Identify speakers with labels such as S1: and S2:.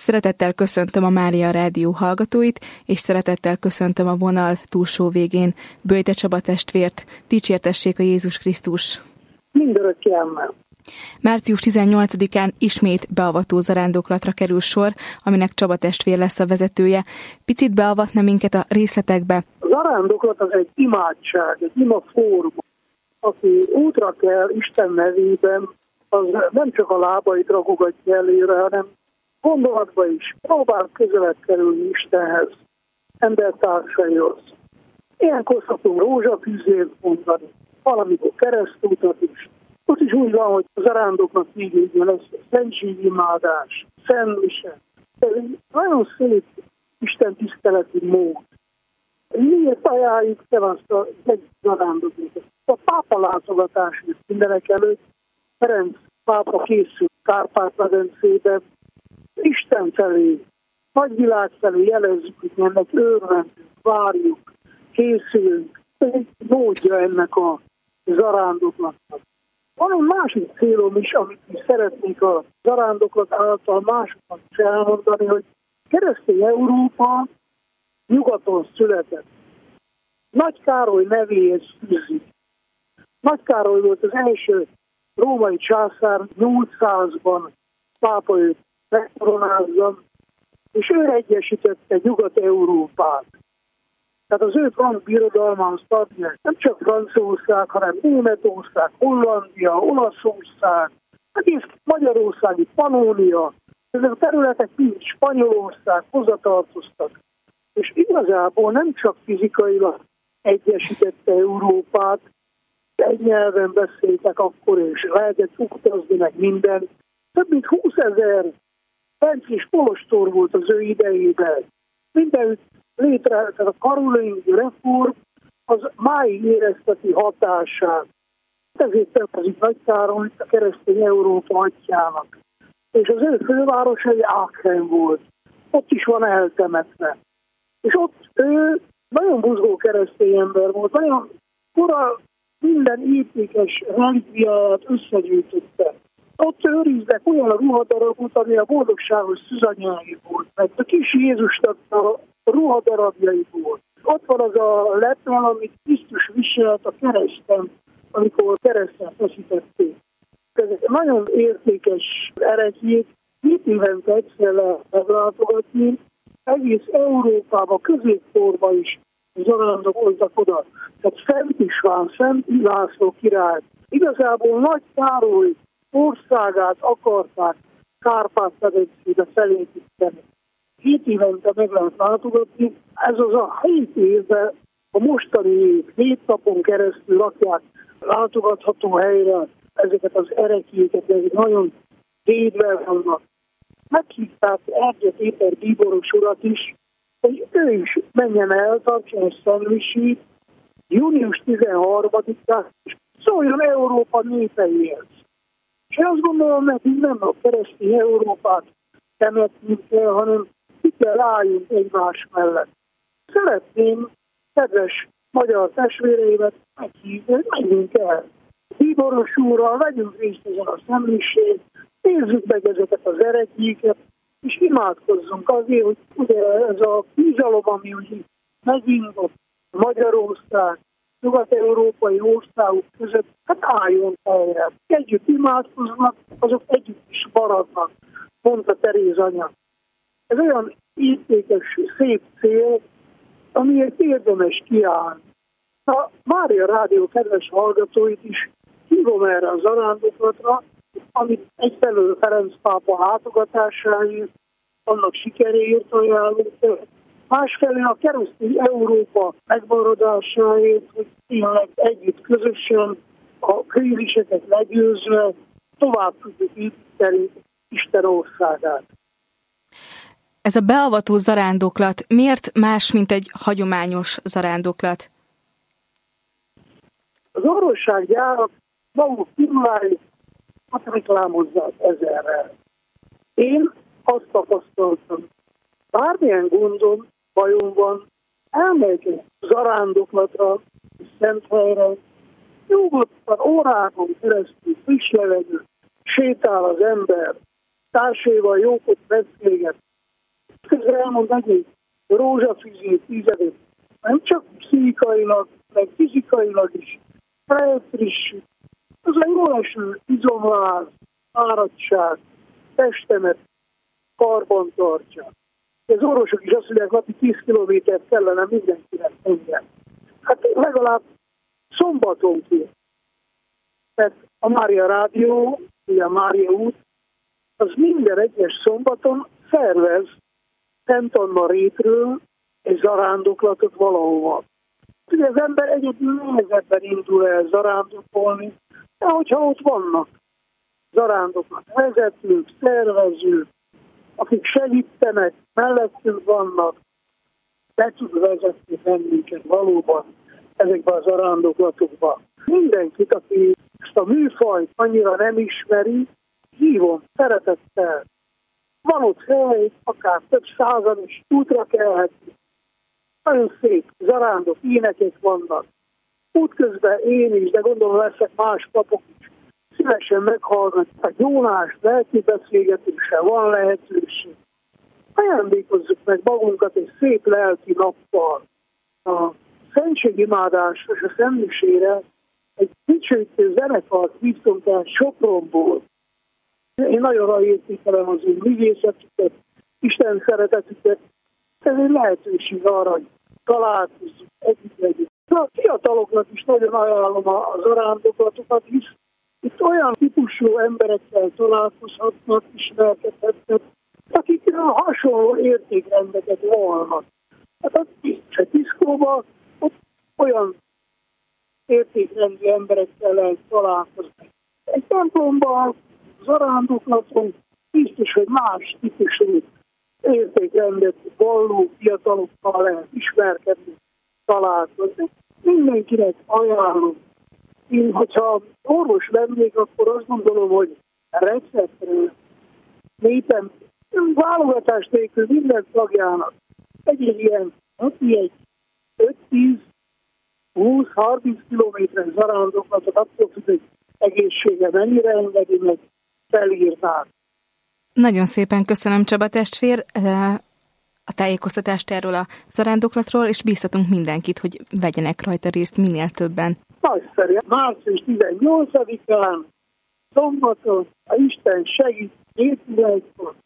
S1: Szeretettel köszöntöm a Mária Rádió hallgatóit, és szeretettel köszöntöm a vonal túlsó végén Böjte Csaba testvért. Dicsértessék a Jézus Krisztus!
S2: Mindörökké amen.
S1: Március 18-án ismét beavató zarándoklatra kerül sor, aminek Csaba testvér lesz a vezetője. Picit beavatna minket a részletekbe?
S2: A zarándoklat az egy imádság, egy imaforma. Aki útra kell Isten nevében, az nem csak a lábait ragogatja előre, hanem gondolatba is próbál közelebb kerülni Istenhez, embertársaihoz. Ilyenkor szoktunk rózsafűzét mondani, valamikor keresztútat is. Ott is úgy van, hogy a zarándoknak végén lesz szentségimádás, szentmise. Ez egy nagyon szép Isten tiszteleti mód. Miért ajánljuk fel azt a zarándokot? A pápa látogatás mindenek előtt Ferenc pápa készül Kárpát-medencébe, Isten felé, nagyvilág felé jelezzük, hogy ennek örvendünk, várjuk, készülünk. Ez egy módja ennek a zarándoklatnak. Van egy másik célom is, amit is szeretnék a zarándoklat által másoknak is elmondani, hogy keresztény Európa nyugaton született. Nagy Károly nevéhez fűzik. Nagy Károly volt az első római császár, 800-ban pápa őt megkoronázza, és ő egyesítette Nyugat-Európát. Tehát az ő frank birodalmához tartják nem csak Franciaország, hanem Németország, Hollandia, Olaszország, egész Magyarországi Pannónia, ezek a területek mind Spanyolország hozzatartoztak. És igazából nem csak fizikailag egyesítette Európát, egy nyelven beszéltek akkor, és lehetett utazni meg minden. Több mint 20 000 bencés kolostor volt az ő idejében. Mindenütt létre, tehát a karolingi reform az máig érezteti hatását. Ezért nevezik Nagy Károlyt a keresztény Európa atyjának. És az ő fővárosa egy Aachen volt. Ott is van eltemetve. És ott ő nagyon buzgó keresztény ember volt. Nagyon kora minden értékes relikviát összegyűjtötte. Ott őriznek olyan ruhadarabot, ami a boldogságos szűzanyái volt, meg a kis Jézusnak a ruhadarabjaiból. Ott van az a lepel, amit Krisztus viselt a kereszten, amikor kereszten feszítették. Ezek nagyon értékes ereklyék, 2 évente egyszer lehet meglátogatni, egész Európában, középkorban is zarándok voltak oda. Tehát Szent István, Szent László király. Igazából Nagy Károly országát akarták Kárpát-medencébe felépíteni. 7 évente meg lehet látogatni. Ez az a 7 évben a mostani 7 napon keresztül rakják látogatható helyre ezeket az ereklyéket, ezek nagyon védve vannak. Meghívták Erdje Péter bíboros urat is, hogy ő is menjen el, tartson egy szentmisét, június 13-án, és szóljon Európa népeihez. És azt gondolom, nekünk nem a keresztény Európát temetnünk kell, hanem ki kell álljunk egymás mellett. Szeretném kedves magyar testvéreimet meghívni, hogy menjünk el. Bíboros úrral vegyünk részt ezen a szentmisén, nézzük meg ezeket az ereklyéket, és imádkozzunk azért, hogy ugye ez a bizalom, ami ugye megindult Magyarország, nyugat-európai országok között, hát álljon helyre. Együtt imádkoznak, azok együtt is maradnak, mondta Teréz anya. Ez olyan értékes, szép cél, amiért érdemes kiállni. A Mária Rádió kedves hallgatóit is hívom erre a zarándoklatra, amit egyfelől Ferenc pápa látogatásáért, annak sikeréért ajánlunk, másfelől a keresztény Európa megmaradásáért, hogy tényleg együtt közösen a kríziseket legyőzve tovább tudjuk építeni Isten országát.
S1: Ez a beavató zarándoklat miért más, mint egy hagyományos zarándoklat?
S2: Az orvossággyárak maguk firmáit reklámozzák ezerrel. Én azt tapasztaltam, bármilyen gondom, bajom van, elmegyek egy zarándoklatra, szent helyre, nyugodtan órákon keresztül friss levegő, sétál az ember, társaival jókot beszélget, Közben elmond egy rózsafűzét, ízedét. Nem csak pszichikailag, meg fizikailag is felfrissít. Az egy jól eső izomláz, fáradtság, testemet karban tartja. Az orvosok is azt mondják, napi 10 kilométert kellene mindenkinek menjen. Hát legalább szombatonként. Mert a Mária Rádió, ugye a Mária út, az minden egyes szombaton szervez Szent Anna rétről egy zarándoklatot valahova. Ugye az ember egyedül nehezebben indul el zarándokolni, de hogyha ott vannak zarándoklat vezetők, szervezők, akik segítenek, mellettünk vannak, be tud vezetni bennünket valóban ezekben a zarándoklatokban. Mindenkit, aki ezt a műfajt annyira nem ismeri, hívom szeretettel. Van ott hely, akár több százan is útra kelhetni. Nagyon szép zarándok énekek vannak. Útközben én is, de gondolom leszek más papok is. Szívesen meghallgatják. Jónás lelki beszélgetésre van lehetőség. Ajándékozzuk meg magunkat egy szép lelki nappal. A szentségimádás és a szentmisére egy dicsőítő zenekart hívtunk el Sopronból. Én nagyon értékelem az ő művészetüket, Isten szeretetüket. Ez egy lehetőség arra, hogy találkozzunk, együtt legyünk. A fiataloknak is nagyon ajánlom a zarándoklatokat, hisz itt olyan típusú emberekkel találkozhatnak, ismerkedhetnek, akik hasonló értékrendeket vannak. Hát a diszkóban ott olyan értékrendű emberekkel lehet találkozni. Egy templomban, zarándoklaton biztos, hogy más típusú értékrendet valló fiatalokkal lehet ismerkedni, találkozni. Mindenkinek ajánlom. Én, hogyha orvos lennék, akkor azt gondolom, hogy receptről népen válogatás nélkül minden tagjának egy ilyen, egy 5-10-20-30 kilométeres zarándoklatot, attól függ, hogy egészsége mennyire engedi, meg felírnák.
S1: Nagyon szépen köszönöm, Csaba testvér, a tájékoztatást erről a zarándoklatról, és bíztatunk mindenkit, hogy vegyenek rajta részt minél többen.
S2: Nagyszerű. Március 18-án, szombaton, a Isten segít, 7-11-kor